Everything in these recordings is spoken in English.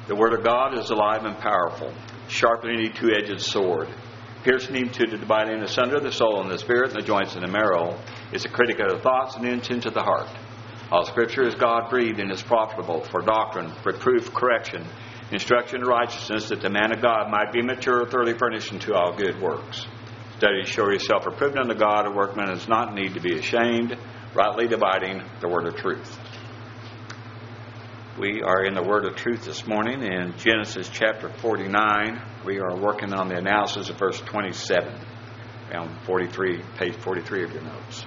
The Word of God is alive and powerful, sharper than any two-edged sword, piercing even to the dividing asunder the soul and the spirit and the joints and the marrow. Is a critic of the thoughts and the intents of the heart. All Scripture is God-breathed and is profitable for doctrine, reproof, correction, instruction in righteousness, that the man of God might be mature, thoroughly furnished unto all good works. Study to show yourself approved unto God, a workman is not need to be ashamed, rightly dividing the word of truth. We are in the word of truth this morning in Genesis chapter 49. We are working on the analysis of verse 27, around page 43 of your notes.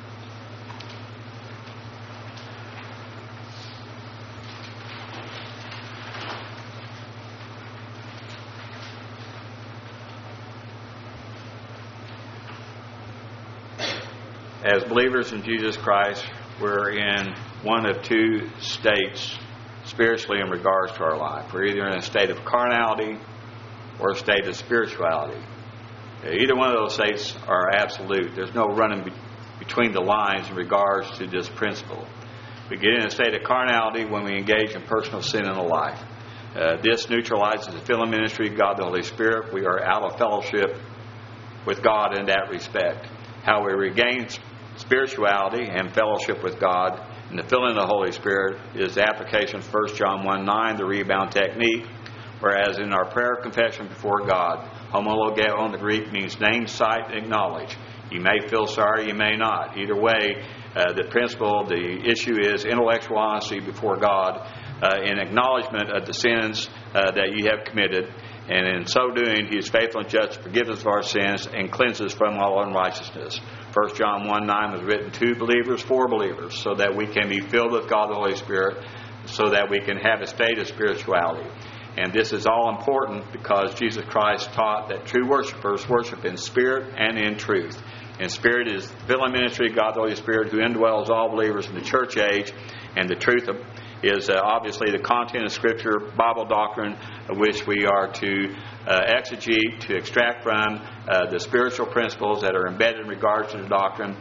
As believers in Jesus Christ, we're in one of two states spiritually in regards to our life. We're either in a state of carnality or a state of spirituality. Either one of those states are absolute. There's no running between the lines in regards to this principle. We get in a state of carnality when we engage in personal sin in the life. This neutralizes the filling ministry of God the Holy Spirit. We are out of fellowship with God in that respect. How we regain spirituality and fellowship with God and the filling of the Holy Spirit is the application of 1 John 1:9, the rebound technique. Whereas in our prayer confession before God, homologeo in the Greek means name, sight, and acknowledge. You may feel sorry, you may not. Either way, the principle, the issue is intellectual honesty before God in acknowledgement of the sins that you have committed. And in so doing, He is faithful and just to forgive us of our sins and cleanse us from all unrighteousness. 1 John 1:9 was written to believers, for believers, so that we can be filled with God the Holy Spirit, so that we can have a state of spirituality. And this is all important because Jesus Christ taught that true worshipers worship in spirit and in truth. And spirit is the filling ministry of God the Holy Spirit, who indwells all believers in the church age. And the truth is obviously the content of Scripture, Bible doctrine, which we are to exegete, to extract from the spiritual principles that are embedded in regards to the doctrine.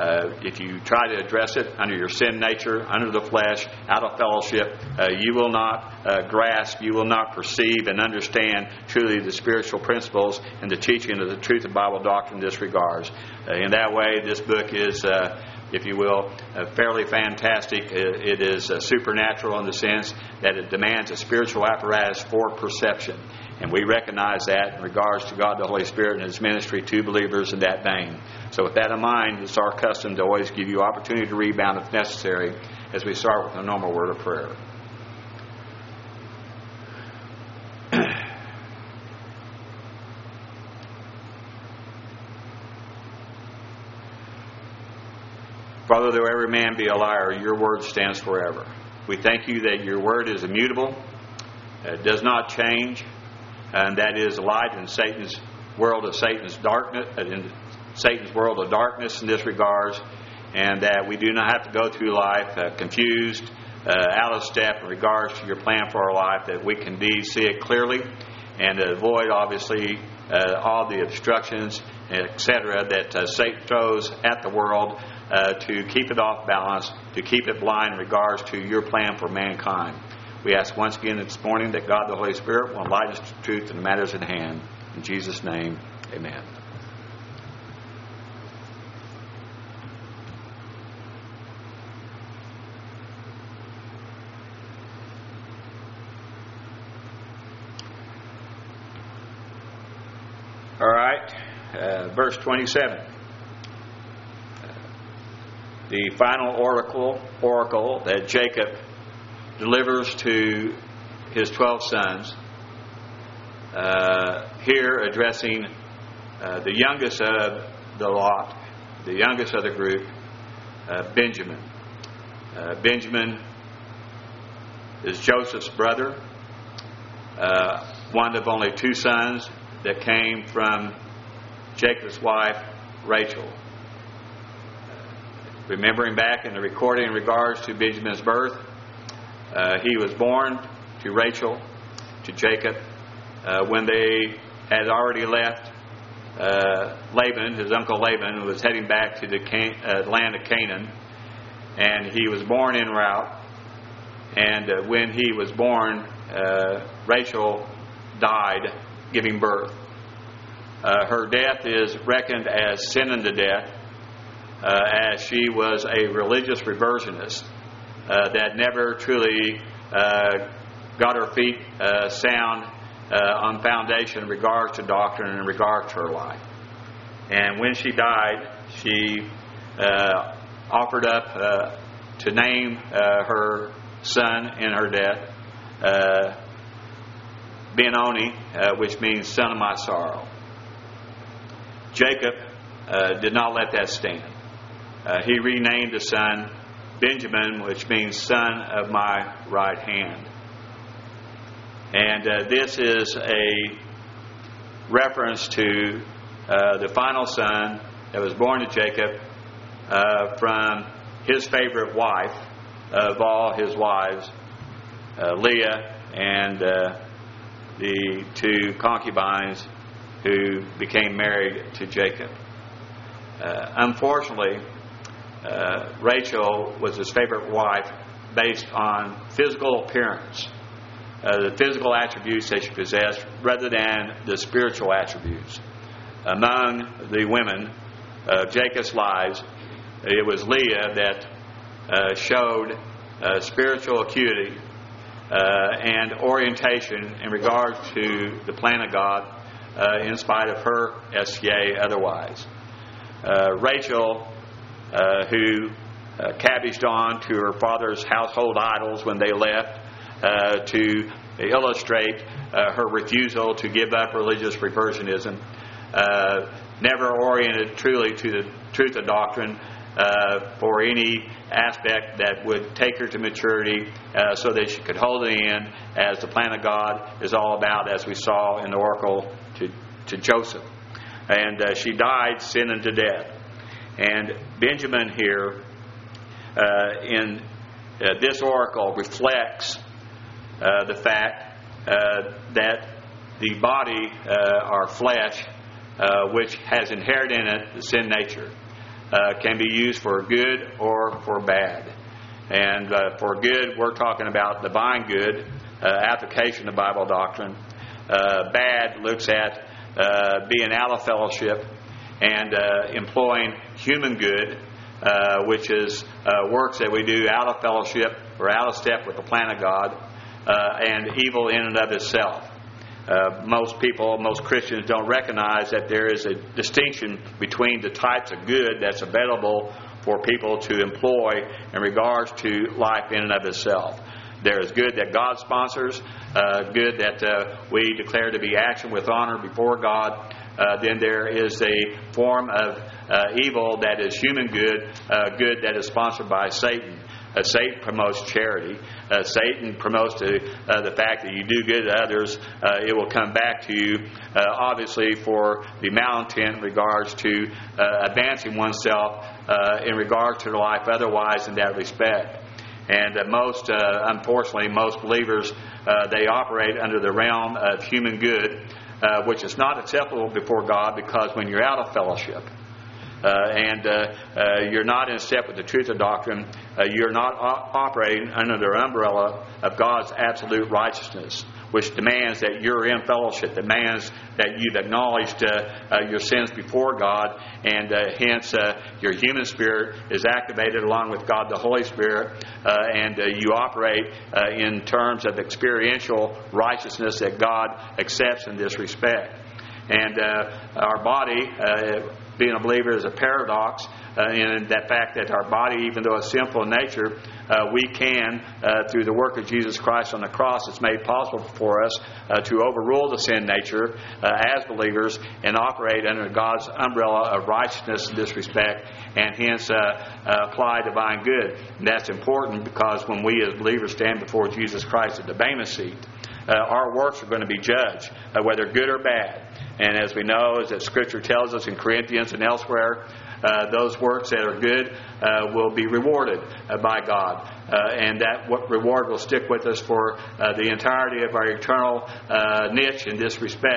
If you try to address it under your sin nature, under the flesh, out of fellowship, you will not grasp, you will not perceive and understand truly the spiritual principles and the teaching of the truth of Bible doctrine in this regards. In that way, this book is, if you will, fairly fantastic. It is supernatural in the sense that it demands a spiritual apparatus for perception. And we recognize that in regards to God the Holy Spirit and His ministry to believers in that vein. So with that in mind, it's our custom to always give you opportunity to rebound if necessary as we start with a normal word of prayer. Father, though every man be a liar, your word stands forever. We thank you that your word is immutable, it does not change, and that is light in Satan's world of Satan's darkness, in Satan's world of darkness in this regards, and that we do not have to go through life confused, out of step in regards to your plan for our life, that we can indeed see it clearly and avoid, obviously, all the obstructions, etc., that Satan throws at the world to keep it off balance, to keep it blind in regards to your plan for mankind. We ask once again this morning that God the Holy Spirit will enlighten us to truth in the matters at hand. In Jesus' name, amen. All right, verse 27. The final oracle that Jacob delivers to his 12 sons, here addressing the youngest of the lot, the youngest of the group, Benjamin. Benjamin is Joseph's brother, one of only two sons that came from Jacob's wife, Rachel. Remembering back in the recording in regards to Benjamin's birth, he was born to Rachel, to Jacob, when they had already left Laban, his uncle Laban, who was heading back to the land of Canaan, and he was born en route. And when he was born, Rachel died giving birth. Her death is reckoned as sin unto death, as she was a religious reversionist that never truly got her feet sound on foundation in regards to doctrine and in regards to her life. And when she died, she offered up to name her son in her death Benoni, which means son of my sorrow. Jacob did not let that stand. He renamed the son Benjamin, which means son of my right hand. And this is a reference to the final son that was born to Jacob from his favorite wife of all his wives, Leah, and the two concubines who became married to Jacob. Unfortunately, Rachel was his favorite wife based on physical appearance, the physical attributes that she possessed, rather than the spiritual attributes. Among the women of Jacob's lives, it was Leah that showed spiritual acuity and orientation in regard to the plan of God, in spite of her SCA otherwise. Rachel, who cabbaged on to her father's household idols when they left to illustrate her refusal to give up religious reversionism, never oriented truly to the truth of doctrine for any aspect that would take her to maturity so that she could hold it in, as the plan of God is all about, as we saw in the oracle to Joseph. And she died sin unto death. And Benjamin here in this oracle reflects the fact that the body, our flesh, which has inherent in it the sin nature, can be used for good or for bad. And for good, we're talking about divine good, application of Bible doctrine. Bad looks at being out of fellowship and employing human good, which is works that we do out of fellowship or out of step with the plan of God, and evil in and of itself. Most people, most Christians don't recognize that there is a distinction between the types of good that's available for people to employ in regards to life in and of itself. There is good that God sponsors, good that we declare to be action with honor before God. Then there is a form of evil that is human good, good that is sponsored by Satan. Satan promotes charity. Satan promotes the fact that you do good to others. It will come back to you, obviously, for the malintent in regards to advancing oneself in regard to life otherwise in that respect. And unfortunately, most believers, they operate under the realm of human good, which is not acceptable before God, because when you're out of fellowship, and you're not in step with the truth of doctrine, you're not operating under the umbrella of God's absolute righteousness, which demands that you're in fellowship, demands that you've acknowledged your sins before God, and hence your human spirit is activated along with God the Holy Spirit, and you operate in terms of experiential righteousness that God accepts in this respect. And our body, being a believer, is a paradox in that fact that our body, even though it's sinful in nature, we can, through the work of Jesus Christ on the cross, it's made possible for us to overrule the sin nature as believers and operate under God's umbrella of righteousness in this respect, and hence apply divine good. And that's important, because when we as believers stand before Jesus Christ at the Bema seat, our works are going to be judged, whether good or bad. And as we know, as that Scripture tells us in Corinthians and elsewhere, those works that are good will be rewarded by God. And that reward will stick with us for the entirety of our eternal niche in this respect.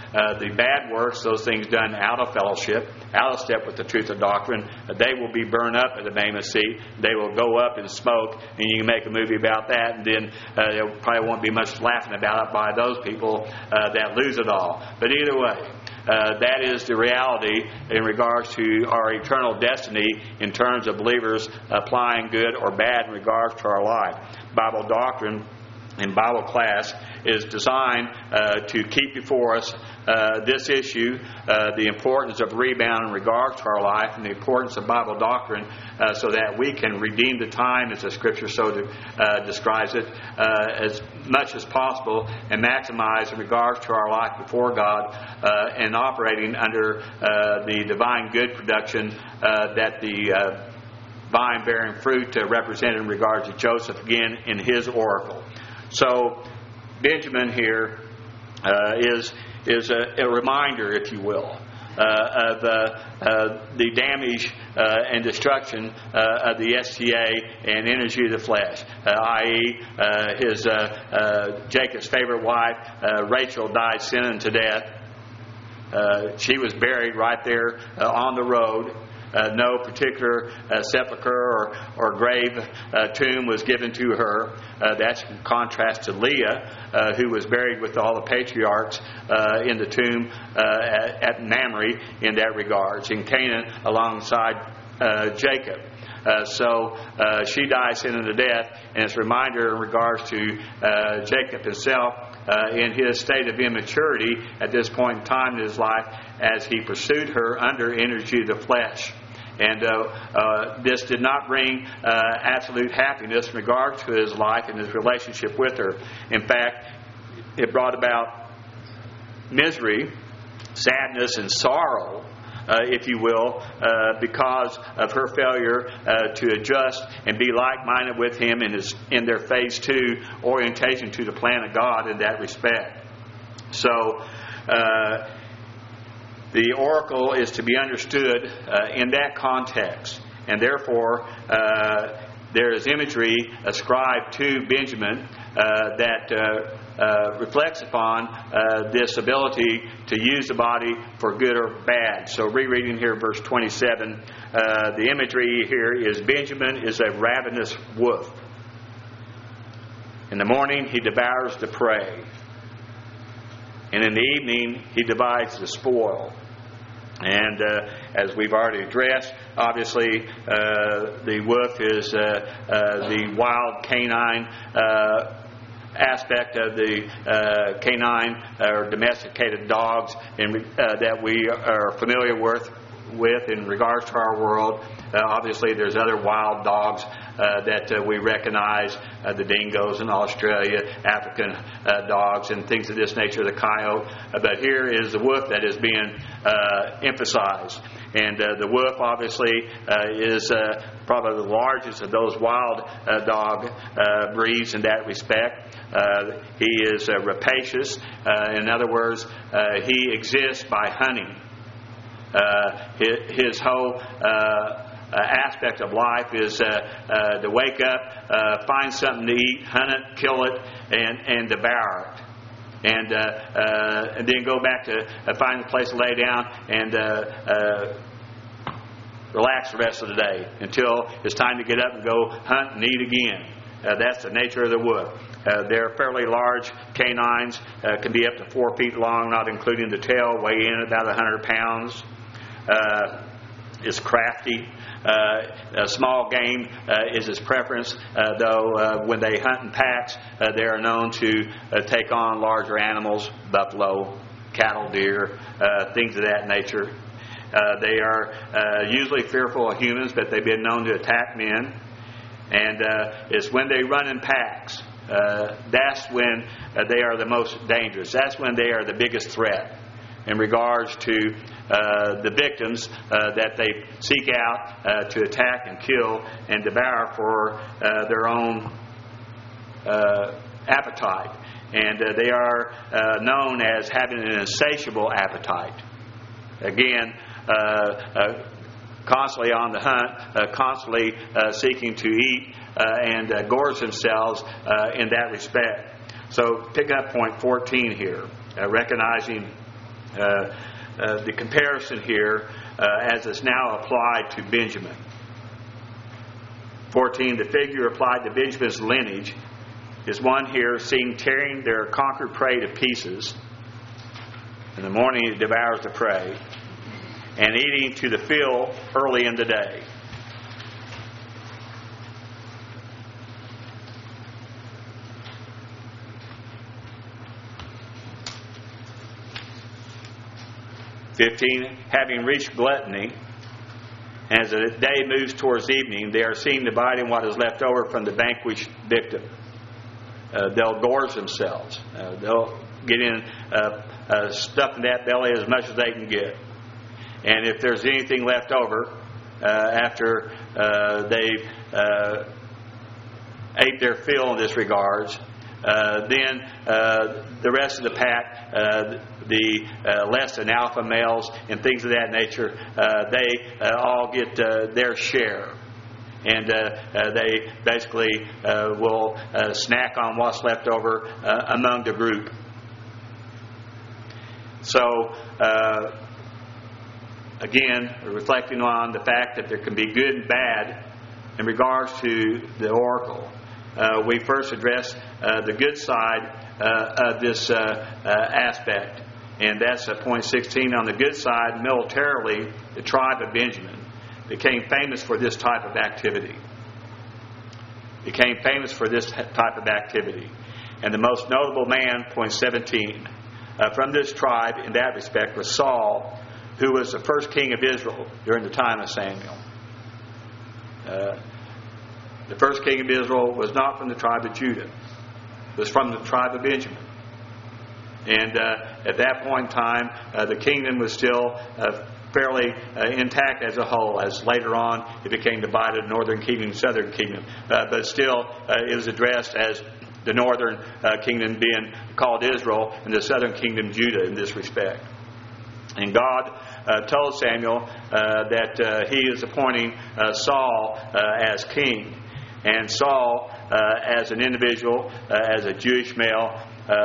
The bad works, those things done out of fellowship, out of step with the truth of doctrine, they will be burned up at the Bema seat. They will go up in smoke, and you can make a movie about that, and then there probably won't be much laughing about it by those people that lose it all. But either way, that is the reality in regards to our eternal destiny in terms of believers applying good or bad in regards to our life. Bible doctrine in Bible class is designed to keep before us this issue, the importance of rebound in regard to our life, and the importance of Bible doctrine, so that we can redeem the time, as the Scripture so describes it, as much as possible, and maximize in regards to our life before God, and operating under the divine good production that the vine bearing fruit represented in regards to Joseph again in his oracle. So Benjamin here is a reminder, if you will, of the damage and destruction of the STA and energy of the flesh, i.e., his Jacob's favorite wife, Rachel, died sinning to death. She was buried right there on the road. No particular sepulcher or grave tomb was given to her. That's in contrast to Leah, who was buried with all the patriarchs in the tomb at Mamre in that regards, in Canaan alongside Jacob. So she dies sinning to death, and it's a reminder in regards to Jacob himself in his state of immaturity at this point in time in his life as he pursued her under energy of the flesh. And this did not bring absolute happiness in regard to his life and his relationship with her. In fact, it brought about misery, sadness, and sorrow, if you will, because of her failure to adjust and be like-minded with him in their phase 2 orientation to the plan of God in that respect. So, the oracle is to be understood in that context, and therefore there is imagery ascribed to Benjamin that reflects upon this ability to use the body for good or bad. So rereading here verse 27, the imagery here is Benjamin is a ravenous wolf. In the morning he devours the prey, and in the evening he divides the spoil. And as we've already addressed, obviously the wolf is the wild canine aspect of the canine or domesticated dogs that we are familiar with in regards to our world. Obviously there's other wild dogs that we recognize, the dingoes in Australia, African dogs and things of this nature, the coyote. But here is the wolf that is being emphasized. And the wolf obviously is probably the largest of those wild dog breeds in that respect. He is rapacious. In other words, he exists by hunting. His whole aspect of life is to wake up, find something to eat, hunt it, kill it, and devour it. And then go back to find a place to lay down and relax the rest of the day until it's time to get up and go hunt and eat again. That's the nature of the wolf. They're fairly large canines, can be up to 4 feet long, not including the tail, weigh in about 100 pounds. Is crafty. Small game is his preference, though when they hunt in packs, they are known to take on larger animals, buffalo, cattle, deer, things of that nature. They are usually fearful of humans, but they've been known to attack men. And it's when they run in packs, that's when they are the most dangerous. That's when they are the biggest threat in regards to the victims that they seek out to attack and kill and devour for their own appetite. And they are known as having an insatiable appetite. Again, constantly on the hunt, constantly seeking to eat and gorge themselves in that respect. So pick up point 14 here, recognizing the comparison here as it's now applied to Benjamin. 14, the figure applied to Benjamin's lineage is one here seen tearing their conquered prey to pieces. In the morning it devours the prey, and eating to the fill early in the day. Having reached gluttony, as the day moves towards evening, they are seen dividing what is left over from the vanquished victim. They'll gorge themselves. They'll get in, stuff in that belly as much as they can get. And if there's anything left over after they've ate their fill in this regards, then the rest of the pack, the less than alpha males and things of that nature, they all get their share. And they basically will snack on what's left over among the group. So, again, reflecting on the fact that there can be good and bad in regards to the oracle. We first address the good side of this aspect. And that's point 16. On the good side, militarily, the tribe of Benjamin became famous for this type of activity. And the most notable man, point 17, from this tribe in that respect was Saul, who was the first king of Israel during the time of Samuel. The first king of Israel was not from the tribe of Judah. It was from the tribe of Benjamin. And at that point in time, the kingdom was still fairly intact as a whole, as later on it became divided, northern kingdom, southern kingdom. But still, it was addressed as the northern kingdom being called Israel and the southern kingdom Judah in this respect. And God told Samuel that he is appointing Saul as king. And Saul, as an individual, as a Jewish male,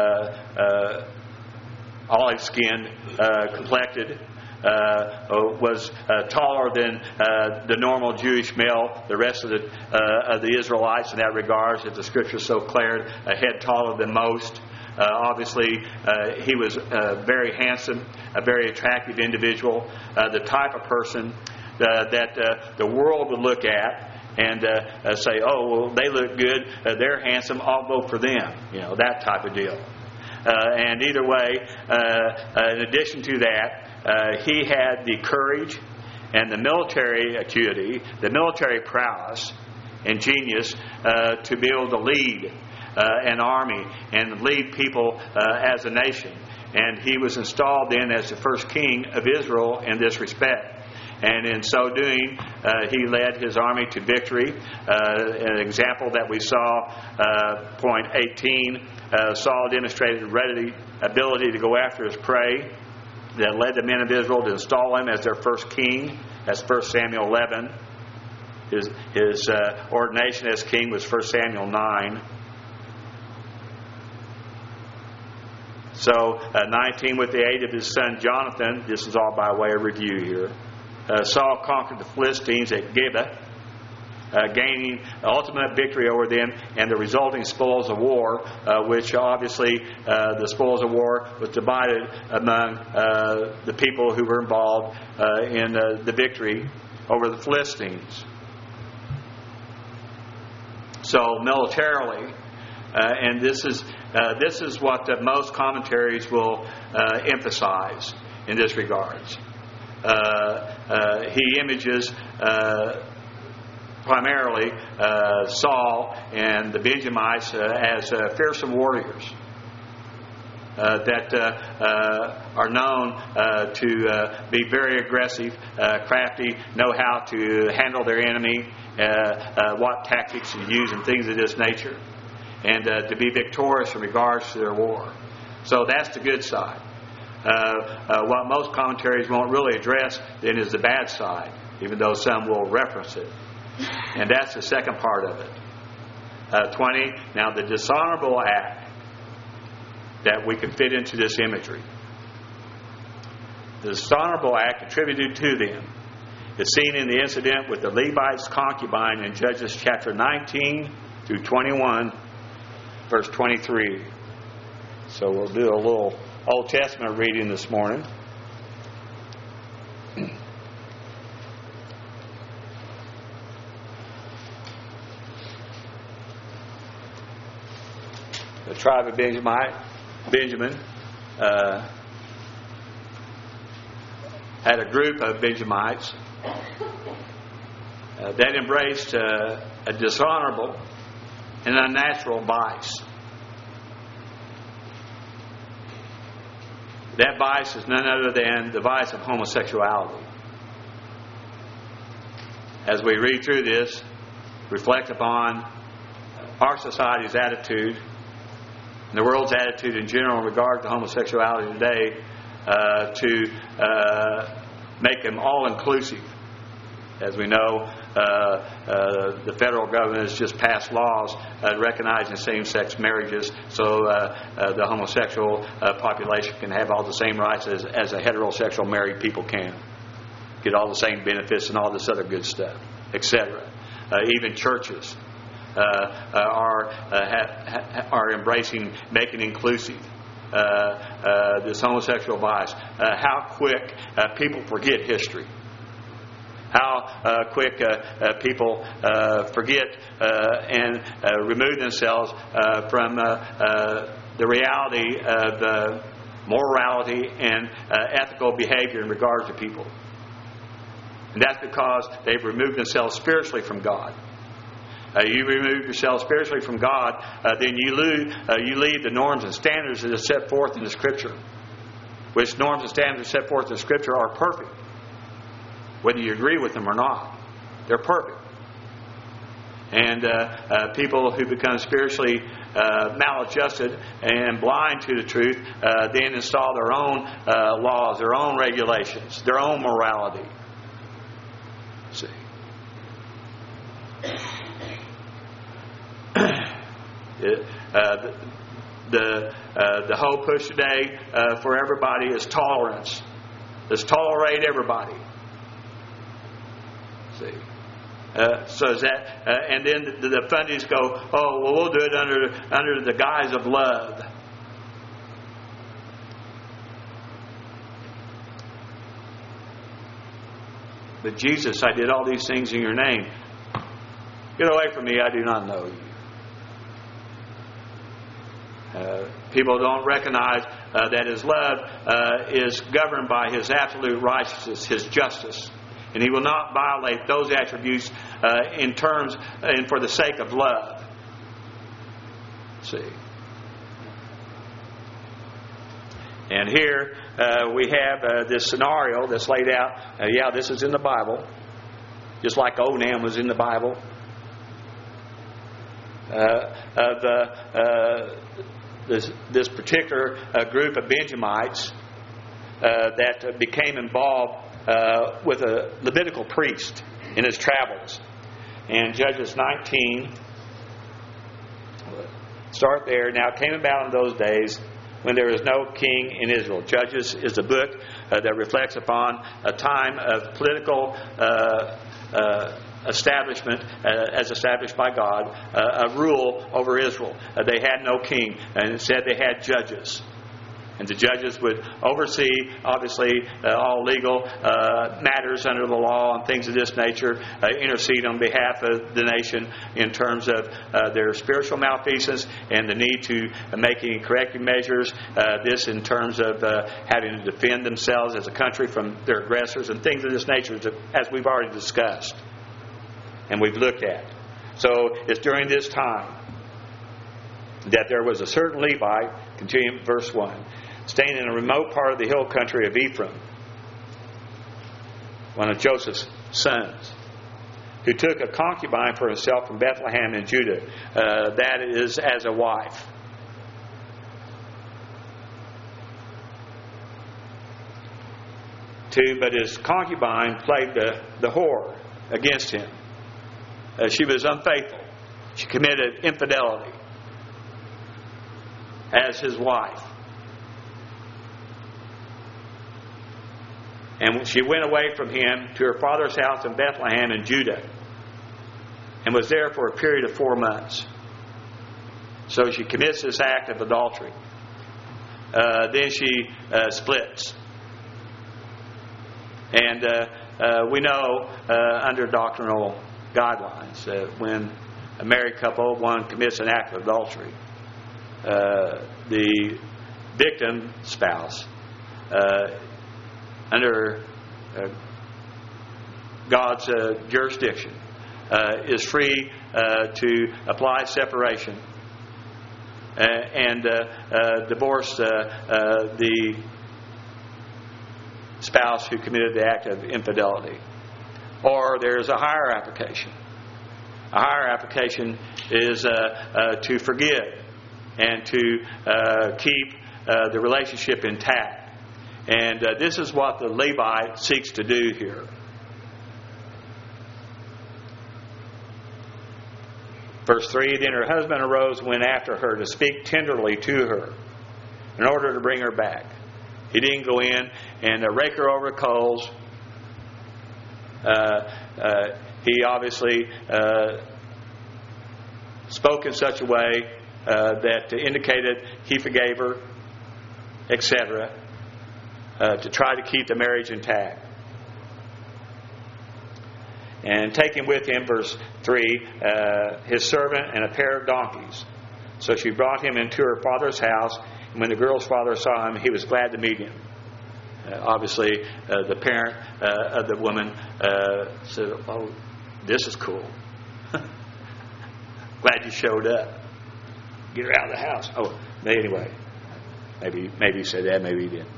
olive-skinned, complected, was taller than the normal Jewish male, the rest of the Israelites in that regard, as the Scripture so declared, a head taller than most. Obviously, he was very handsome, a very attractive individual, the type of person that the world would look at and say, oh, well, they look good, they're handsome, I'll vote for them. That type of deal. And either way, in addition to that, he had the courage and the military acuity, the military prowess and genius to be able to lead an army and lead people as a nation. And he was installed then as the first king of Israel in this respect. And in so doing, he led his army to victory. An example that we saw, point 18, Saul demonstrated ready ability to go after his prey that led the men of Israel to install him as their first king. That's 1 Samuel 11. His ordination as king was 1 Samuel 9. So, 19, with the aid of his son Jonathan, this is all by way of review here, Saul conquered the Philistines at Gibeah, gaining ultimate victory over them and the resulting spoils of war, which obviously the spoils of war was divided among the people who were involved in the victory over the Philistines. So militarily, and this is what most commentaries will emphasize in this regards. He images primarily Saul and the Benjamites as fearsome warriors that are known to be very aggressive, crafty, know how to handle their enemy, what tactics to use and things of this nature, and to be victorious in regards to their war. So that's the good side. What most commentaries won't really address then is the bad side, even though some will reference it. And that's the second part of it. 20, now the dishonorable act that we can fit into this imagery The dishonorable act attributed to them is seen in the incident with the Levite's concubine in Judges chapter 19 through 21, verse 23. So we'll do a little Old Testament reading this morning. The tribe of Benjamin had a group of Benjamites that embraced a dishonorable and unnatural vice. That vice is none other than the vice of homosexuality. As we read through this, reflect upon our society's attitude and the world's attitude in general in regard to homosexuality today, to make them all-inclusive. As we know, the federal government has just passed laws recognizing same-sex marriages, so the homosexual population can have all the same rights as a heterosexual married people can. Get all the same benefits and all this other good stuff, etc. Even churches are embracing, making inclusive this homosexual vice. How quick people forget history. How quick people forget and remove themselves from the reality of morality and ethical behavior in regard to people. And that's because they've removed themselves spiritually from God. You remove yourself spiritually from God, then you leave the norms and standards that are set forth in the Scripture. Which norms and standards set forth in the Scripture are perfect. Whether you agree with them or not. They're perfect. And people who become spiritually maladjusted and blind to the truth then install their own laws, their own regulations, their own morality. See. The whole push today for everybody is tolerance. Let's tolerate everybody. See, so is that, and then the fundies go, oh well, we'll do it under the guise of love. But Jesus, I did all these things in your name. Get away from me, I do not know you. People don't recognize that His love is governed by His absolute righteousness, His justice. And He will not violate those attributes in terms and for the sake of love. See. And here we have this scenario that's laid out. This is in the Bible. Just like Onan was in the Bible. This particular group of Benjamites that became involved with a Levitical priest in his travels. And Judges 19, start there. Now it came about in those days when there was no king in Israel. Judges is a book that reflects upon a time of political establishment as established by God, a rule over Israel. They had no king, and instead they had judges. And the judges would oversee, obviously, all legal matters under the law and things of this nature, intercede on behalf of the nation in terms of their spiritual malfeasance and the need to make any corrective measures. This in terms of having to defend themselves as a country from their aggressors and things of this nature, as we've already discussed and we've looked at. So it's during this time that there was a certain Levite, continuing verse 1, staying in a remote part of the hill country of Ephraim, one of Joseph's sons, who took a concubine for himself from Bethlehem in Judah, that is as a wife. But his concubine played the whore against him. She was unfaithful. She committed infidelity as his wife. And she went away from him to her father's house in Bethlehem in Judah, and was there for a period of 4 months. So she commits this act of adultery. Then she splits. And we know under doctrinal guidelines that when a married couple, one commits an act of adultery, the victim spouse, under God's jurisdiction, is free to apply separation and divorce the spouse who committed the act of infidelity. Or there's a higher application. A higher application is to forgive and to keep the relationship intact. And this is what the Levite seeks to do here. Verse 3, then her husband arose and went after her to speak tenderly to her in order to bring her back. He didn't go in and rake her over coals. He obviously spoke in such a way that indicated he forgave her, etc., to try to keep the marriage intact. And taking with him, verse 3, his servant and a pair of donkeys. So she brought him into her father's house, and when the girl's father saw him, he was glad to meet him. Obviously, the parent of the woman said, "Oh, this is cool. Glad you showed up. Get her out of the house." Oh, anyway, maybe he said that, maybe he didn't.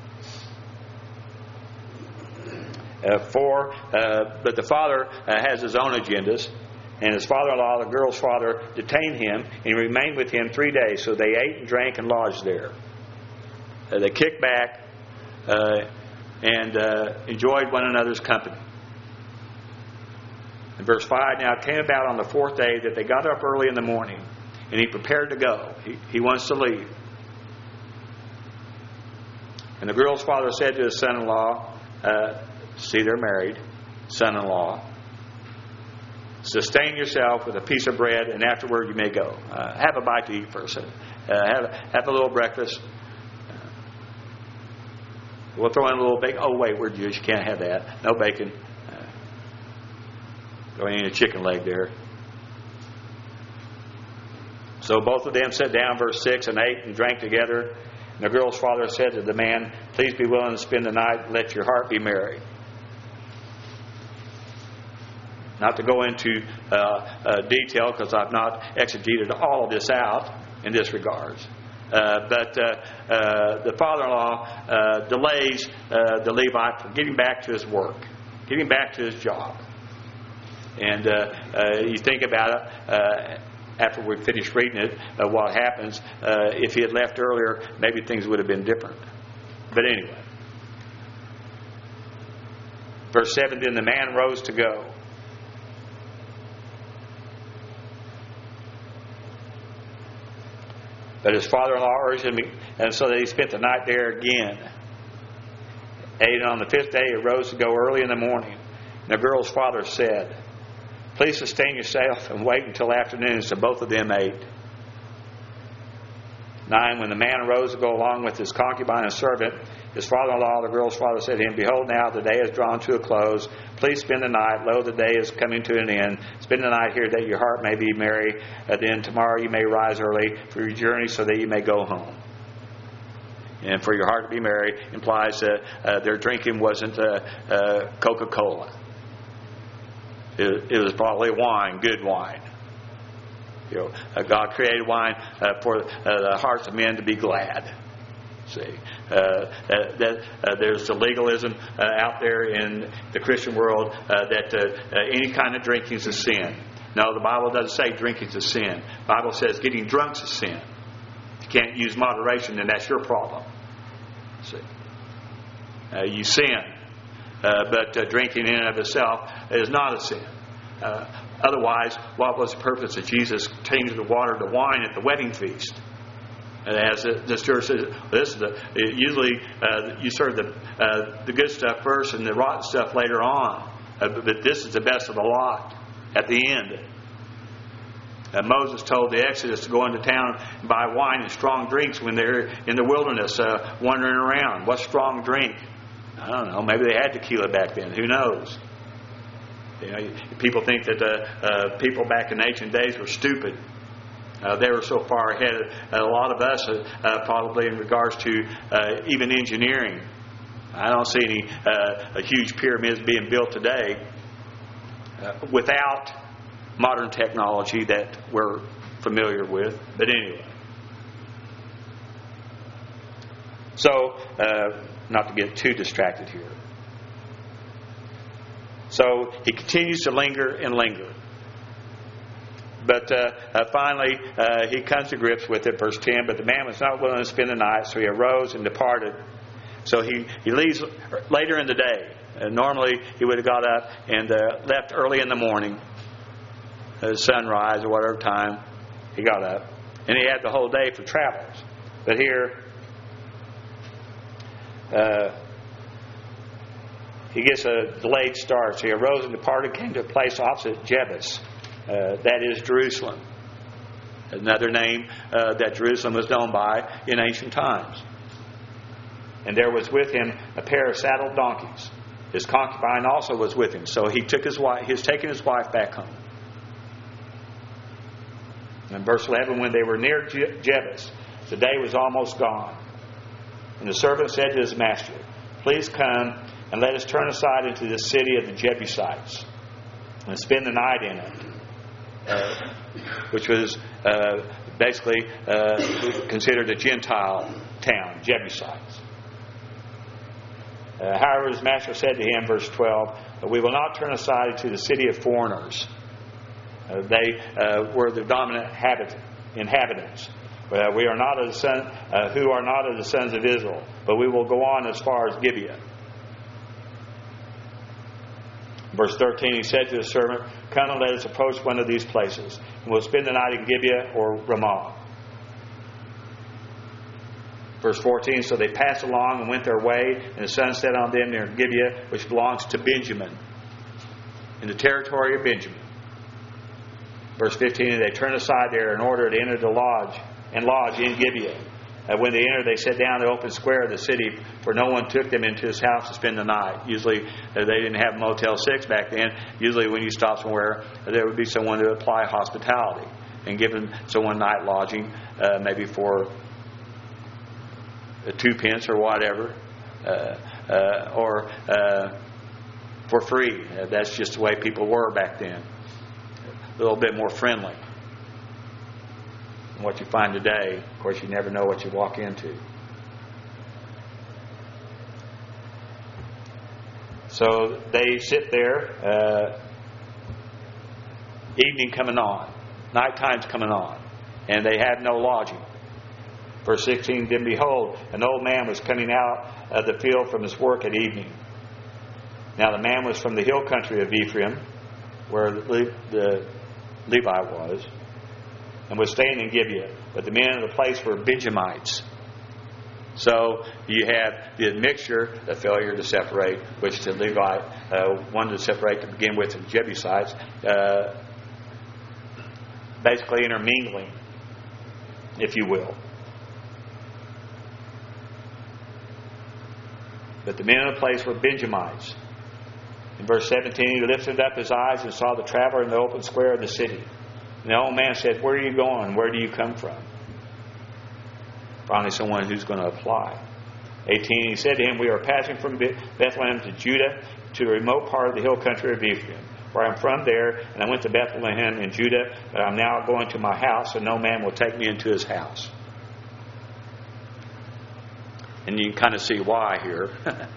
But the father has his own agendas, and his father-in-law, the girl's father, detained him, and he remained with him 3 days. So they ate and drank and lodged there. They kicked back and enjoyed one another's company. In verse 5, now it came about on the 4th day that they got up early in the morning, and he prepared to go. He wants to leave. And the girl's father said to his son-in-law, see, they're married, son-in-law, sustain yourself with a piece of bread, and afterward you may go. Have a bite to eat first. Have a little breakfast. We'll throw in a little bacon. Oh, wait, we're Jewish. You can't have that. No bacon. Throw in a chicken leg there. So both of them sat down, verse 6, and ate and drank together. And the girl's father said to the man, please be willing to spend the night and let your heart be merry. Not to go into detail, because I've not exegeted all of this out in this regards. But the father-in-law delays the Levite from getting back to his work, getting back to his job. And you think about it, after we finish reading it, what happens. If he had left earlier, maybe things would have been different. But anyway. Verse 7, then the man rose to go. But his father-in-law urged him, and so that he spent the night there again. And on the 5th day he rose to go early in the morning. And the girl's father said, please sustain yourself and wait until afternoon. So both of them ate. 9, when the man arose to go along with his concubine and servant, his father-in-law, the girl's father, said to him, behold, now the day is drawn to a close. Please spend the night. Lo, the day is coming to an end. Spend the night here that your heart may be merry. Then tomorrow you may rise early for your journey so that you may go home. And for your heart to be merry implies that their drinking wasn't Coca-Cola. It was probably wine, good wine. You know, God created wine for the hearts of men to be glad. See, there's the legalism out there in the Christian world that any kind of drinking is a sin. No, the Bible doesn't say drinking is a sin. The Bible says getting drunk is a sin. If you can't use moderation, then that's your problem. See, you sin, but drinking in and of itself is not a sin. Otherwise, what was the purpose of Jesus changing the water to wine at the wedding feast? And as the steward says, usually you serve the good stuff first and the rotten stuff later on. But this is the best of the lot at the end. Moses told the Exodus to go into town and buy wine and strong drinks when they're in the wilderness wandering around. What's strong drink? I don't know. Maybe they had tequila back then. Who knows? People think that people back in ancient days were stupid. They were so far ahead of a lot of us, probably in regards to even engineering. I don't see any huge pyramids being built today without modern technology that we're familiar with. But anyway. So, not to get too distracted here. So, he continues to linger and linger. But finally, he comes to grips with it. Verse 10, but the man was not willing to spend the night, so he arose and departed. So he leaves later in the day. Normally, he would have got up and left early in the morning, sunrise or whatever time he got up. And he had the whole day for travels. But here, he gets a delayed start. So he arose and departed, came to a place opposite Jebus. That is Jerusalem. Another name that Jerusalem was known by in ancient times. And there was with him a pair of saddled donkeys. His concubine also was with him. So he took his wife. He's taken his wife back home. In verse 11, when they were near Jebus, the day was almost gone. And the servant said to his master, please come and let us turn aside into the city of the Jebusites and spend the night in it. Which was basically considered a Gentile town, Jebusites. However, his master said to him, verse 12, we will not turn aside into the city of foreigners. They were the dominant inhabitants. We are not of the son, who are not of the sons of Israel, but we will go on as far as Gibeah. Verse 13, he said to the servant, come and let us approach one of these places, and we'll spend the night in Gibeah or Ramah. Verse 14, so they passed along and went their way, and the sun set on them near Gibeah, which belongs to Benjamin, in the territory of Benjamin. Verse 15, they turned aside there in order to enter the lodge in Gibeah. When they entered, they sat down in the open square of the city, for no one took them into his house to spend the night. Usually, they didn't have Motel 6 back then. Usually, when you stop somewhere, there would be someone to apply hospitality and give someone night lodging, maybe for 2 pence or whatever, or for free. That's just the way people were back then. A little bit more friendly. What you find today, of course, you never know what you walk into. So they sit there, evening coming on, nighttime's coming on, and they have no lodging. Verse 16, then behold, an old man was coming out of the field from his work at evening. Now the man was from the hill country of Ephraim, where the Levite was, and was staying in Gibeah. But the men of the place were Benjamites. So you have the mixture, the failure to separate, which the Levite wanted to separate to begin with, the Jebusites, basically intermingling, if you will. But the men of the place were Benjamites. In verse 17, he lifted up his eyes and saw the traveler in the open square of the city. And the old man said, where are you going? Where do you come from? Finally, someone who's going to apply. 18, he said to him, we are passing from Bethlehem to Judah, to the remote part of the hill country of Ephraim, where I'm from there, and I went to Bethlehem in Judah, but I'm now going to my house, and no man will take me into his house. And you can kind of see why here.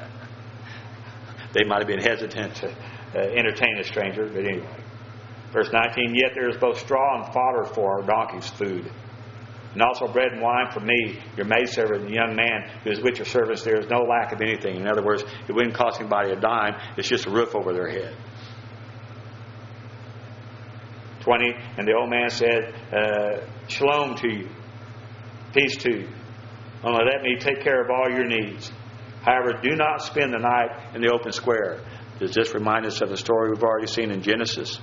They might have been hesitant to entertain a stranger, but anyway. Verse 19, yet there is both straw and fodder for our donkeys' food, and also bread and wine for me, your maidservant, and the young man who is with your servants. There is no lack of anything. In other words, it wouldn't cost anybody a dime. It's just a roof over their head. 20, and the old man said, Shalom to you. peace to you. Only let me take care of all your needs. However, do not spend the night in the open square. Does this remind us of the story we've already seen in Genesis?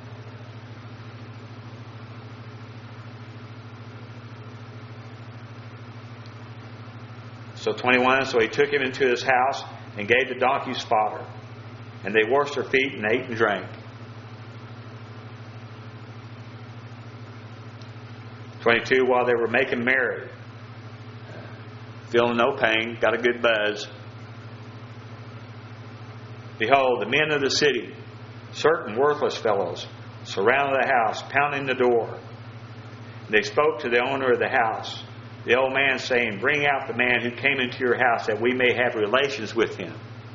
So 21, so he took him into his house and gave the donkeys fodder. And they washed their feet and ate and drank. 22, while they were making merry, feeling no pain, got a good buzz. Behold, the men of the city, certain worthless fellows, surrounded the house, pounding the door. They spoke to the owner of the house, the old man, saying, bring out the man who came into your house, that we may have relations with him.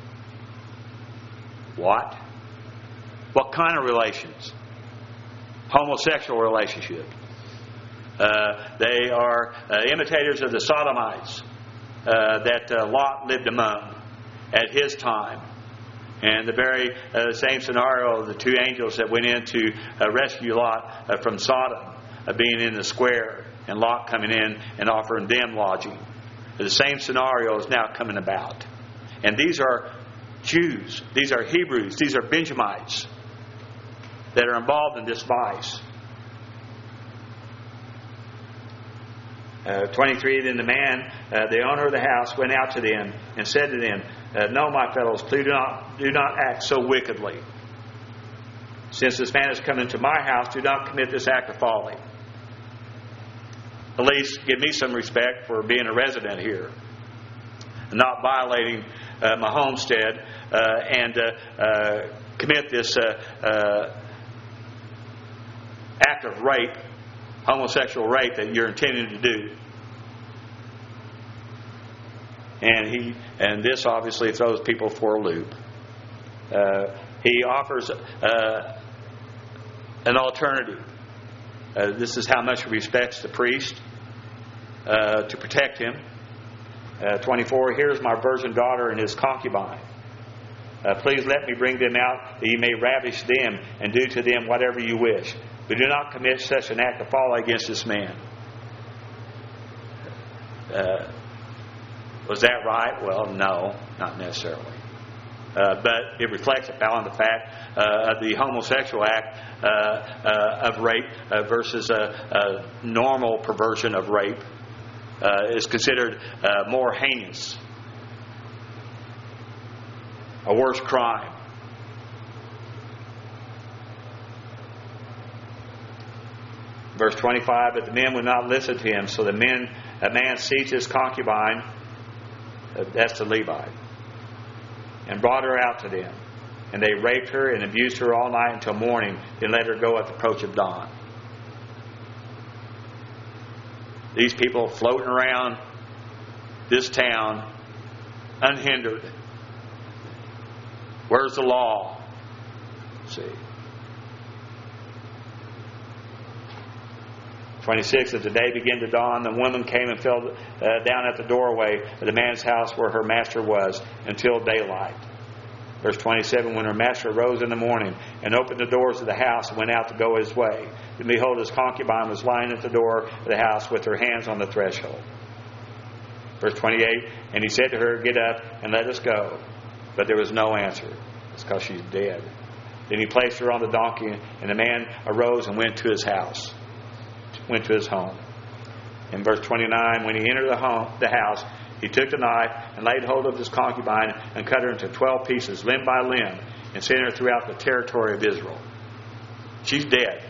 What? What kind of relations? Homosexual relationship. They are imitators of the Sodomites that Lot lived among at his time. And the very same scenario of the two angels that went in to rescue Lot from Sodom, being in the square, and Lot coming in and offering them lodging. The same scenario is now coming about. And these are Jews, these are Hebrews, these are Benjamites that are involved in this vice. 23, then the man, the owner of the house, went out to them and said to them, no, my fellows, please do not act so wickedly. Since this man has come into my house, do not commit this act of folly. At least give me some respect for being a resident here, not violating my homestead, and commit this act of rape, homosexual rape that you're intending to do. And this obviously throws people for a loop. He offers an alternative. This is how much he respects the priest to protect him. 24, here's my virgin daughter and his concubine. Please let me bring them out, that you may ravish them and do to them whatever you wish. But do not commit such an act of folly against this man. Was that right? Well, no, not necessarily. But it reflects upon the fact of the homosexual act of rape versus a normal perversion of rape is considered more heinous, a worse crime. Verse 25, but the men would not listen to him, so a man seized his concubine, that's the Levite, and brought her out to them. And they raped her and abused her all night until morning, then let her go at the approach of dawn. These people floating around this town unhindered. Where's the law? See. 26, as the day began to dawn, the woman came and fell down at the doorway of the man's house where her master was until daylight. Verse 27, when her master arose in the morning and opened the doors of the house and went out to go his way, and behold, his concubine was lying at the door of the house with her hands on the threshold. Verse 28, and he said to her, get up and let us go. But there was no answer. It's because she's dead. Then he placed her on the donkey, and the man arose and went to his house. Went to his home. In verse 29, when he entered the house, he took the knife and laid hold of his concubine and cut her into 12 pieces, limb by limb, and sent her throughout the territory of Israel. She's dead.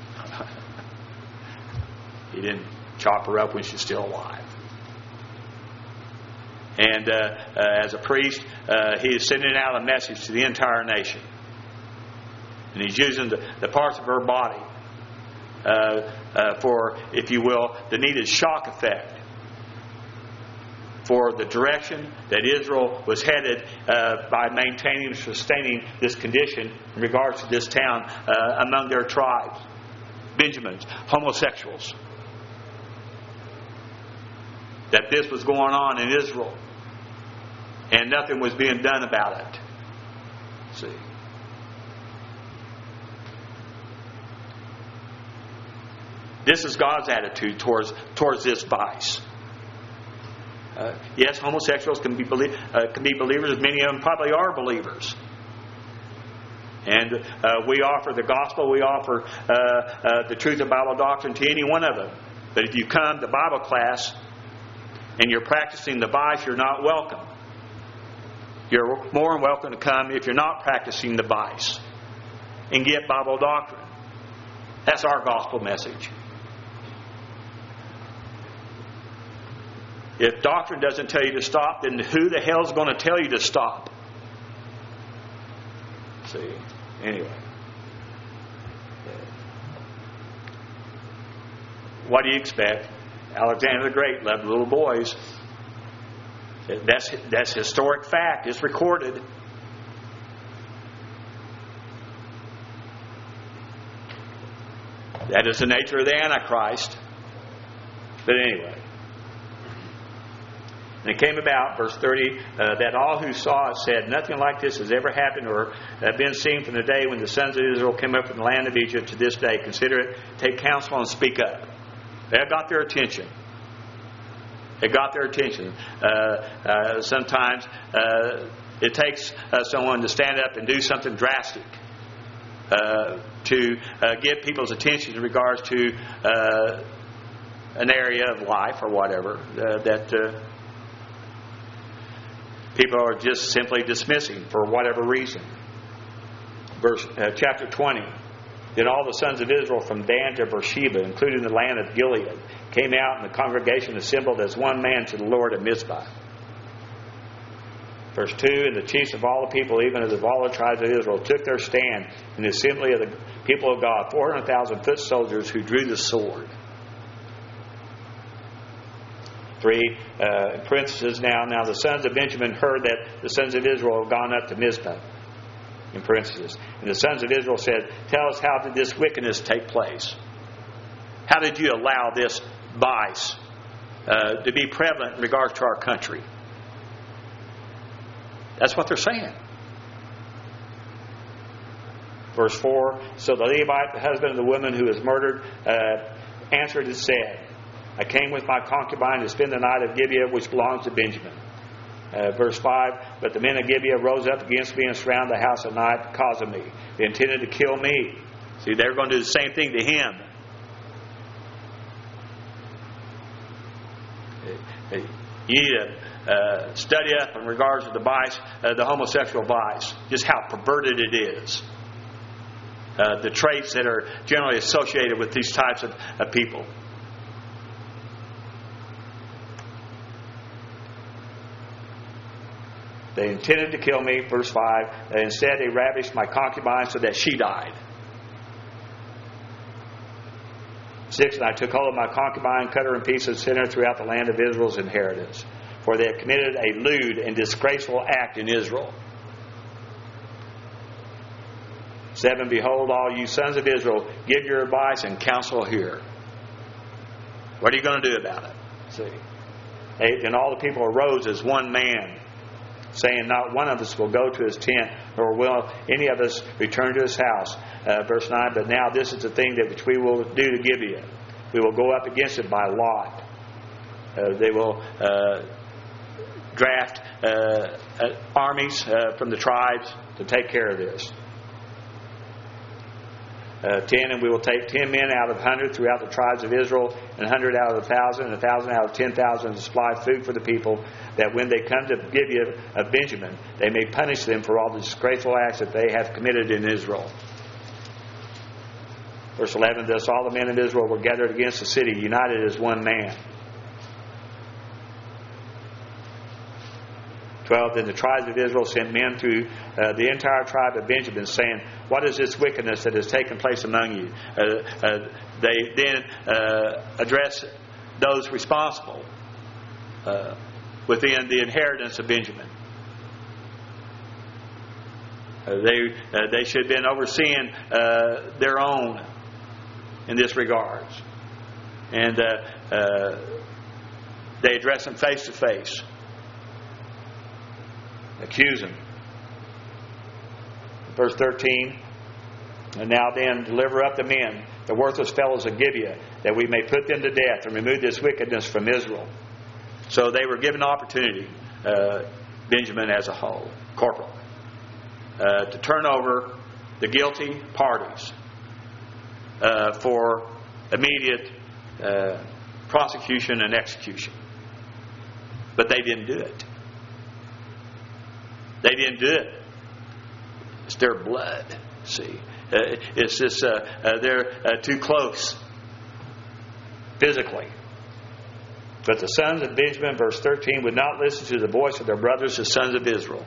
He didn't chop her up when she's still alive. And as a priest, he is sending out a message to the entire nation. And he's using the parts of her body for, if you will, the needed shock effect for the direction that Israel was headed by maintaining and sustaining this condition in regards to this town among their tribes, Benjamins, homosexuals. That this was going on in Israel and nothing was being done about it. See. This is God's attitude towards this vice. Yes, homosexuals can be believers. Many of them probably are believers. And we offer the gospel. We offer the truth of Bible doctrine to any one of them. But if you come to Bible class and you're practicing the vice, you're not welcome. You're more than welcome to come if you're not practicing the vice and get Bible doctrine. That's our gospel message. If doctrine doesn't tell you to stop, then who the hell is going to tell you to stop? See? Anyway. What do you expect? Alexander the Great loved little boys. That's historic fact. It's recorded. That is the nature of the Antichrist. But anyway. And it came about, verse 30, that all who saw it said, nothing like this has ever happened or been seen from the day when the sons of Israel came up from the land of Egypt to this day. Consider it, take counsel, and speak up. That got their attention. It got their attention. Sometimes it takes someone to stand up and do something drastic to get people's attention in regards to an area of life or whatever that people are just simply dismissing for whatever reason. Chapter 20. Then all the sons of Israel from Dan to Beersheba, including the land of Gilead, came out, and the congregation assembled as one man to the Lord at Mizpah. Verse 2, and the chiefs of all the people, even of all the tribes of Israel, took their stand in the assembly of the people of God, 400,000 foot soldiers who drew the sword. 3, parentheses now the sons of Benjamin heard that the sons of Israel had gone up to Mizpah. In parentheses. And the sons of Israel said, tell us, how did this wickedness take place? How did you allow this vice to be prevalent in regards to our country? That's what they're saying. Verse 4, so the Levite, the husband of the woman who was murdered, answered and said, I came with my concubine to spend the night at Gibeah, which belongs to Benjamin. Verse 5, but the men of Gibeah rose up against me and surrounded the house at night because of me. They intended to kill me. See, they were going to do the same thing to him. You need to study up in regards to the vice, the homosexual vice, just how perverted it is. The traits that are generally associated with these types of people. They intended to kill me, verse 5. Instead, they ravished my concubine so that she died. 6, and I took hold of my concubine, cut her in pieces, and sent her throughout the land of Israel's inheritance. For they had committed a lewd and disgraceful act in Israel. 7, behold, all you sons of Israel, give your advice and counsel here. What are you going to do about it? See. 8, and all the people arose as one man, saying, not one of us will go to his tent, nor will any of us return to his house. Verse 9, but now this is the thing that which we will do to Gibeah. We will go up against it by lot. They will draft armies from the tribes to take care of this. 10, and we will take 10 men out of 100 throughout the tribes of Israel, and 100 out of 1,000, and 1,000 out of 10,000 to supply food for the people, that when they come to Gibeah of Benjamin, they may punish them for all the disgraceful acts that they have committed in Israel. Verse 11, thus all the men of Israel were gathered against the city, united as one man. 12, then the tribes of Israel sent men through the entire tribe of Benjamin, saying, what is this wickedness that has taken place among you? They then address those responsible within the inheritance of Benjamin. They should have been overseeing their own in this regards. And they address them face to face. Accuse him. Verse 13. And now then, deliver up the men, the worthless fellows of Gibeah, that we may put them to death and remove this wickedness from Israel. So they were given opportunity, Benjamin as a whole, corporal, to turn over the guilty parties for immediate prosecution and execution. But they didn't do it. They didn't do it. It's their blood, see. It's just, they're too close physically. But the sons of Benjamin, verse 13, would not listen to the voice of their brothers, the sons of Israel.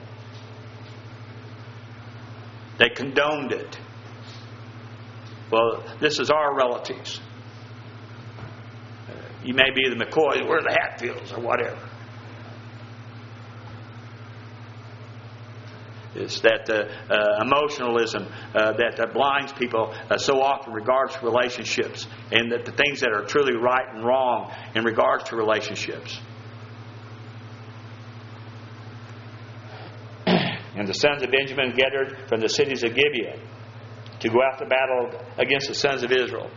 They condoned it. Well, this is our relatives. You may be the McCoys, we're the Hatfields, or whatever. It's that emotionalism that blinds people so often in regards to relationships, and that the things that are truly right and wrong in regards to relationships. And the sons of Benjamin gathered from the cities of Gibeah to go out to battle against the sons of Israel.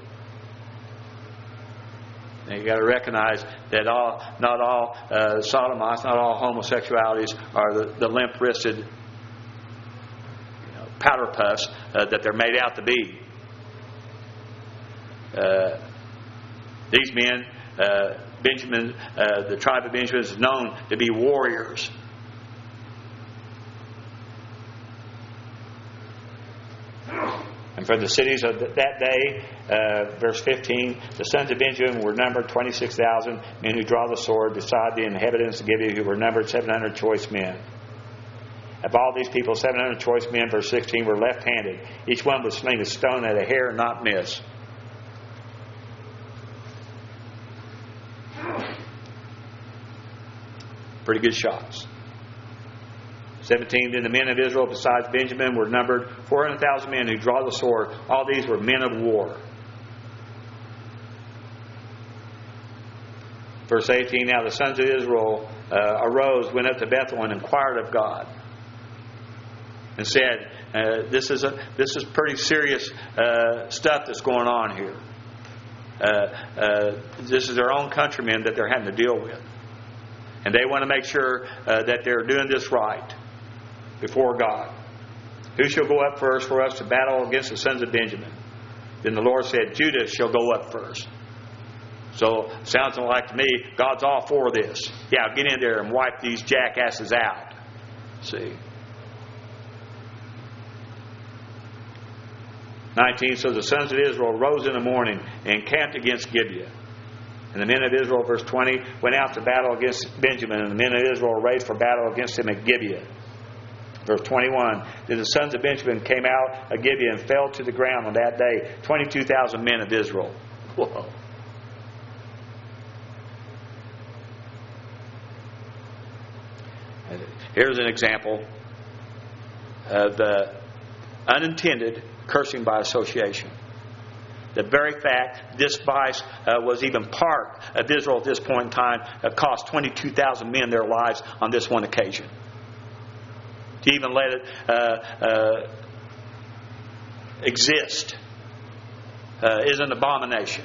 And you've got to recognize that not all sodomites, not all homosexualities are the limp-wristed powder puffs that they're made out to be. These men, Benjamin, the tribe of Benjamin is known to be warriors. And from the cities of that day, verse 15, the sons of Benjamin were numbered 26,000 men who draw the sword, beside the inhabitants of Gibeah, who were numbered 700 choice men. Of all these people, 700 choice men, verse 16, were left-handed. Each one would sling a stone at a hair and not miss. Pretty good shots. 17, then the men of Israel besides Benjamin were numbered 400,000 men who draw the sword. All these were men of war. Verse 18, now the sons of Israel arose, went up to Bethel, and inquired of God, and said, this is pretty serious stuff that's going on here. This is their own countrymen that they're having to deal with. And they want to make sure that they're doing this right before God. Who shall go up first for us to battle against the sons of Benjamin? Then the Lord said, Judah shall go up first. So, sounds like to me, God's all for this. Yeah, get in there and wipe these jackasses out. See? 19, so the sons of Israel rose in the morning and camped against Gibeah. And the men of Israel, verse 20, went out to battle against Benjamin, and the men of Israel arrayed for battle against him at Gibeah. Verse 21, then the sons of Benjamin came out of Gibeah and fell to the ground on that day, 22,000 men of Israel. Whoa. Here's an example of the unintended cursing by association. The very fact this vice was even part of Israel at this point in time cost 22,000 men their lives on this one occasion. To even let it exist is an abomination.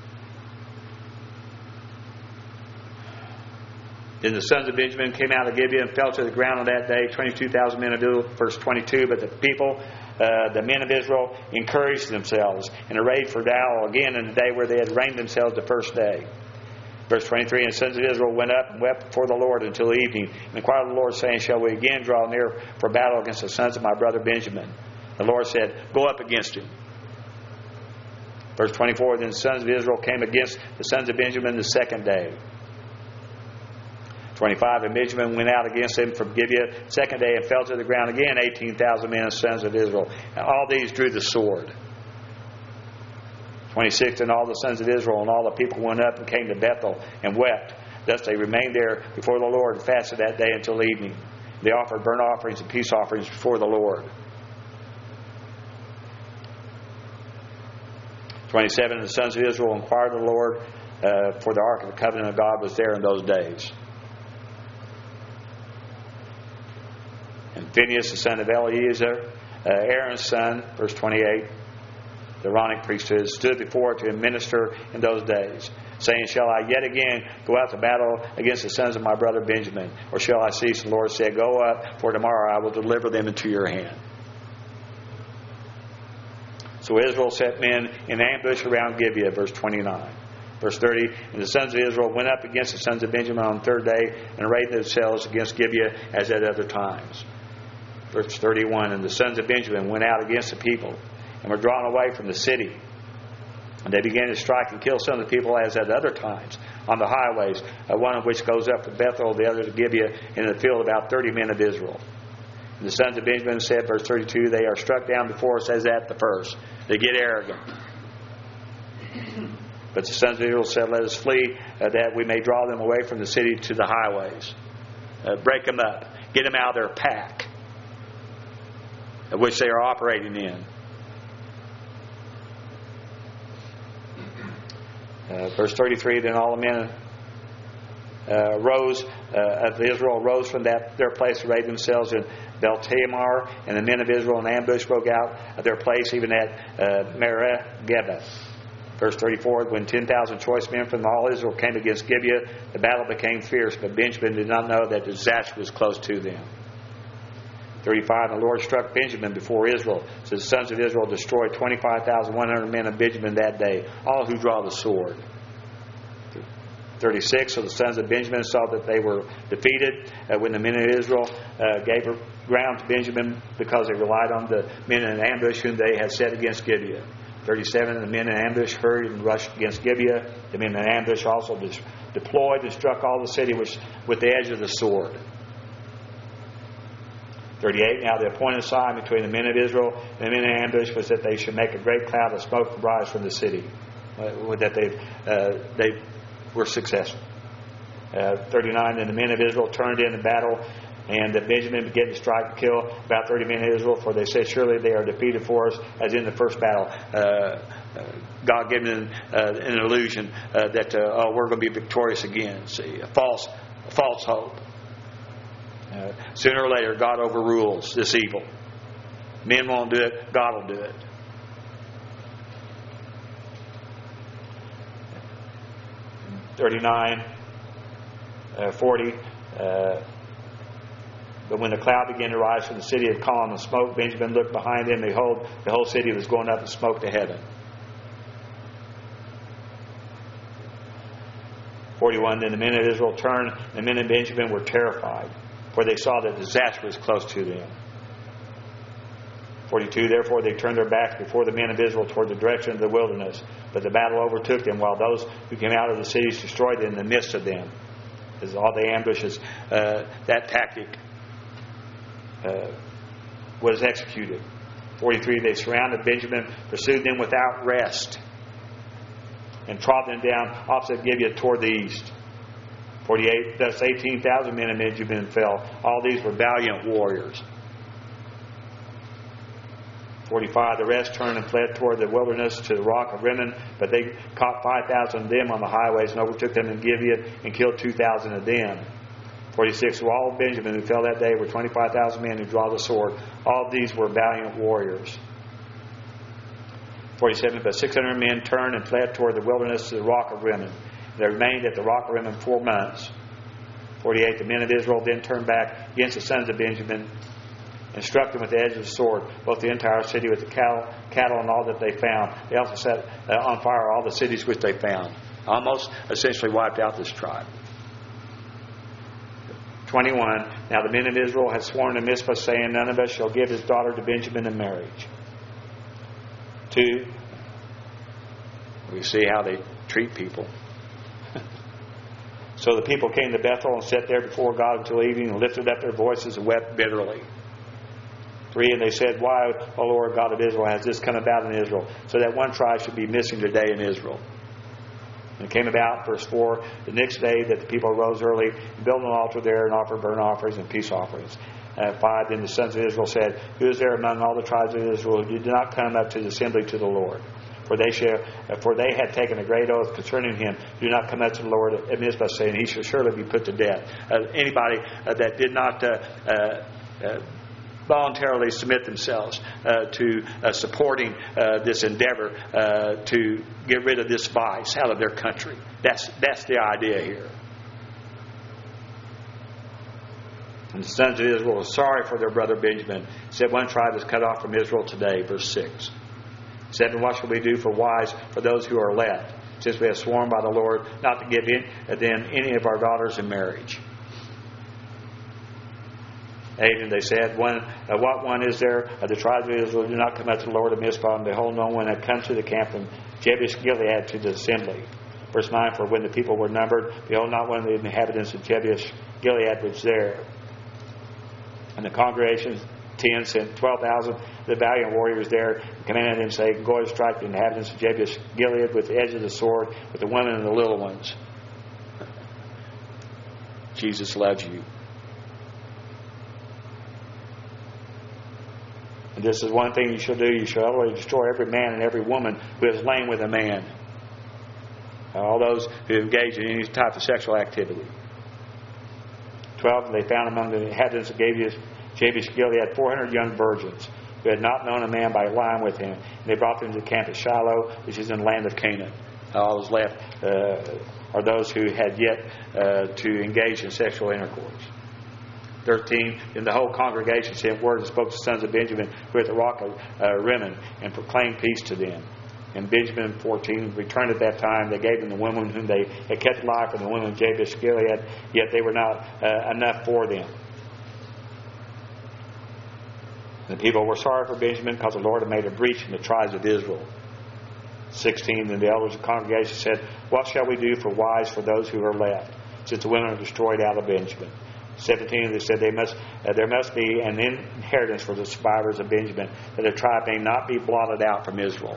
Then the sons of Benjamin came out of Gibeah and fell to the ground on that day, 22,000 men of Israel, verse 22. But the people, the men of Israel, encouraged themselves and arrayed for battle again in the day where they had arrayed themselves the first day. Verse 23, and the sons of Israel went up and wept before the Lord until evening, and inquired of the Lord, saying, shall we again draw near for battle against the sons of my brother Benjamin? The Lord said, go up against him. Verse 24, then the sons of Israel came against the sons of Benjamin the second day. 25, and Benjamin went out against him from Gibeah second day and fell to the ground again, 18,000 men of sons of Israel. And all these drew the sword. 26, and all the sons of Israel and all the people went up and came to Bethel and wept. Thus they remained there before the Lord and fasted that day until evening. They offered burnt offerings and peace offerings before the Lord. 27, and the sons of Israel inquired of the Lord, for the ark of the covenant of God was there in those days. And Phinehas, the son of Eleazar, Aaron's son, verse 28, the Aaronic priesthood, stood before it to minister in those days, saying, Shall I yet again go out to battle against the sons of my brother Benjamin? Or shall I cease? The Lord said, Go up, for tomorrow I will deliver them into your hand. So Israel set men in ambush around Gibeah, verse 29. Verse 30, And the sons of Israel went up against the sons of Benjamin on the third day, and arrayed themselves against Gibeah as at other times. Verse 31, And the sons of Benjamin went out against the people, and were drawn away from the city. And they began to strike and kill some of the people as at other times on the highways, one of which goes up to Bethel, the other to Gibeah, in the field about 30 men of Israel. And the sons of Benjamin said, verse 32, They are struck down before us as at the first. They get arrogant. But the sons of Israel said, Let us flee, that we may draw them away from the city to the highways. Break them up. Get them out of their pack, of which they are operating in. Verse 33, Then all the men of Israel rose from their place, arrayed themselves in Bel-Tamar, and the men of Israel in ambush broke out of their place, even at Mereh-Geba. Verse 34, When 10,000 choice men from all Israel came against Gibeah, the battle became fierce, but Benjamin did not know that disaster was close to them. 35, The Lord struck Benjamin before Israel. So the sons of Israel destroyed 25,100 men of Benjamin that day, all who draw the sword. 36, So the sons of Benjamin saw that they were defeated when the men of Israel gave ground to Benjamin, because they relied on the men in ambush whom they had set against Gibeah. 37, The men in ambush hurried and rushed against Gibeah. The men in ambush also deployed and struck all the city with the edge of the sword. 38, Now the appointed sign between the men of Israel and the men in ambush was that they should make a great cloud of smoke to rise from the city. That they were successful. 39, Then the men of Israel turned in the battle, and Benjamin began to strike and kill about 30 men of Israel, for they said, Surely they are defeated for us, as in the first battle. God gave them an illusion that we're going to be victorious again. See, a false hope. Sooner or later, God overrules this evil. Men won't do it, God will do it. (39) 40. But when the cloud began to rise from the city of column and smoke, Benjamin looked behind him. Behold, the whole city was going up in smoke to heaven. 41. Then the men of Israel turned, and the men of Benjamin were terrified, for they saw that disaster was close to them. 42. Therefore they turned their backs before the men of Israel toward the direction of the wilderness. But the battle overtook them, while those who came out of the cities destroyed them in the midst of them. As all the ambushes, that tactic was executed. 43. They surrounded Benjamin, pursued them without rest, and trod them down opposite Gibeah toward the east. 48. Thus 18,000 men of Benjamin fell. All these were valiant warriors. 45. The rest turned and fled toward the wilderness to the rock of Rimmon, but they caught 5,000 of them on the highways and overtook them in Gibeah and killed 2,000 of them. 46. So all of Benjamin who fell that day were 25,000 men who draw the sword. All of these were valiant warriors. 47. But 600 men turned and fled toward the wilderness to the rock of Rimmon. They remained at the rock of Rimmon 4 months. 48. The men of Israel then turned back against the sons of Benjamin and struck them with the edge of the sword, both the entire city with the cattle and all that they found. They also set on fire all the cities which they found. Almost essentially wiped out this tribe. 21. Now the men of Israel had sworn to Mizpah, saying, None of us shall give his daughter to Benjamin in marriage. 2. We see how they treat people. So the people came to Bethel and sat there before God until evening and lifted up their voices and wept bitterly. 3. And they said, Why, O Lord God of Israel, has this come about in Israel, so that one tribe should be missing today in Israel? And it came about, verse 4, the next day that the people arose early and built an altar there and offered burnt offerings and peace offerings. 5. Then the sons of Israel said, Who is there among all the tribes of Israel who did not come up to the assembly to the Lord? For they had taken a great oath concerning him, Do not come up to the Lord at Mizpah, saying, He shall surely be put to death. Anybody that did not voluntarily submit themselves to supporting this endeavor to get rid of this vice out of their country. That's the idea here. And the sons of Israel were sorry for their brother Benjamin. He said, one tribe is cut off from Israel today. Verse 6. He said, and what shall we do for wives for those who are left, since we have sworn by the Lord not to give them any of our daughters in marriage? 8, and they said, what one is there of the tribes of Israel do not come up to the Lord of Mizpah? And behold, no one had come to the camp from Jabesh Gilead to the assembly. Verse 9, for when the people were numbered, behold, not one of the inhabitants of Jabesh Gilead was there. And the congregation 10 sent 12,000 the valiant warriors there, and commanded them, saying, go and strike the inhabitants of Jabesh Gilead with the edge of the sword, with the women and the little ones. Jesus loves you. And this is one thing you shall do. You shall utterly destroy every man and every woman who is lain with a man. All those who engage in any type of sexual activity. 12, they found among the inhabitants of Jabesh Gilead 400 young virgins who had not known a man by lying with him. And they brought them to the camp at Shiloh, which is in the land of Canaan. All that was left are those who had yet to engage in sexual intercourse. 13, and the whole congregation sent word and spoke to the sons of Benjamin who were at the rock of Rimmon, and proclaimed peace to them. And Benjamin 14 returned at that time. They gave them the women whom they had kept alive from the women of Jabesh Gilead, yet they were not enough for them. The people were sorry for Benjamin because the Lord had made a breach in the tribes of Israel. 16, and the elders of the congregation said, what shall we do for wives for those who are left, since the women are destroyed out of Benjamin? 17, they said there must be an inheritance for the survivors of Benjamin, that their tribe may not be blotted out from Israel.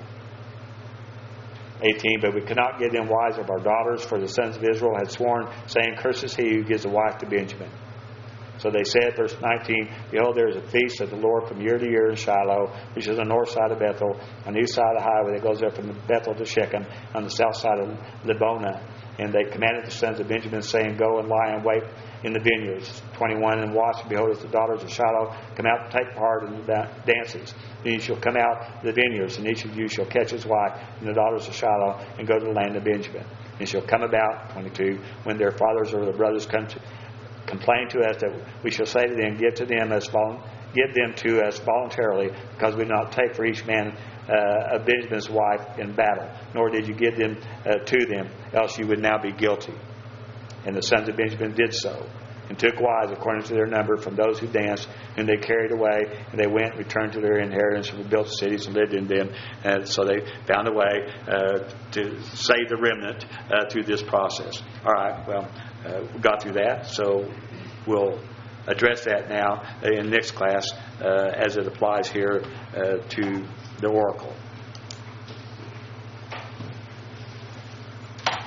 18, but we could not give them wives of our daughters, for the sons of Israel had sworn, saying, cursed is he who gives a wife to Benjamin. So they said, verse 19, behold, there is a feast of the Lord from year to year in Shiloh, which is on the north side of Bethel, on the east side of the highway that goes up from Bethel to Shechem, on the south side of Lebonah. And they commanded the sons of Benjamin, saying, go and lie and wait in the vineyards. 21, and watch, and behold, as the daughters of Shiloh come out to take part in the dances. Then you shall come out to the vineyards, and each of you shall catch his wife and the daughters of Shiloh, and go to the land of Benjamin. And it shall come about, 22, when their fathers or their brothers complain to us, that we shall say to them, give them to us voluntarily, because we do not take for each man of Benjamin's wife in battle, nor did you give them to them, else you would now be guilty. And the sons of Benjamin did so, and took wives according to their number from those who danced, whom they carried away, and they went and returned to their inheritance, and built cities and lived in them. And so they found a way to save the remnant through this process. All right, well, we got through that, so we'll address that now in next class as it applies here to the oracle.